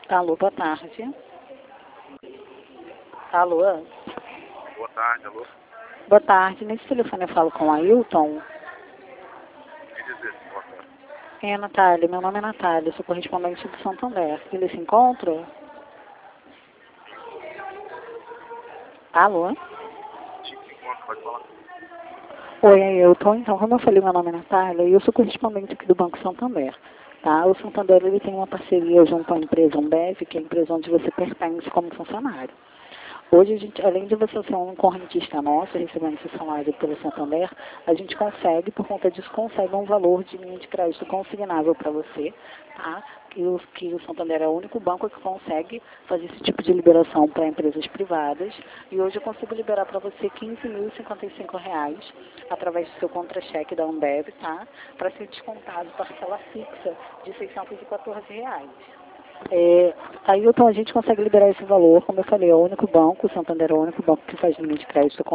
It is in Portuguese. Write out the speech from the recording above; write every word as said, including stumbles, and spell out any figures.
Alô, boa tarde. Alô? Boa tarde, alô? Boa tarde. Nesse telefone eu falo com a Ailton. Que dizer, boa tarde. É, Natália. Meu nome é Natália. Eu sou correspondente do Santander. Ele se encontra? Alô? Sim, se encontra, pode falar. Oi, Ailton. Então, como eu falei, meu nome é Natália e eu sou correspondente aqui do Banco Santander. Tá? O Santander ele tem uma parceria junto à empresa Ambev, que é a empresa onde você pertence como funcionário. Hoje, a gente, além de você ser um correntista nosso, recebendo seu salário pelo Santander, a gente consegue, por conta disso, consegue um valor de linha de crédito consignável para você, tá? Que o, que o Santander é o único banco que consegue fazer esse tipo de liberação para empresas privadas. E hoje eu consigo liberar para você quinze mil e cinquenta e cinco reais através do seu contra-cheque da Ambev, tá? Para ser descontado parcela fixa de seiscentos e quatorze reais. É, aí então a gente consegue liberar esse valor, como eu falei, é o único banco, o Santander é o único banco que faz linha de crédito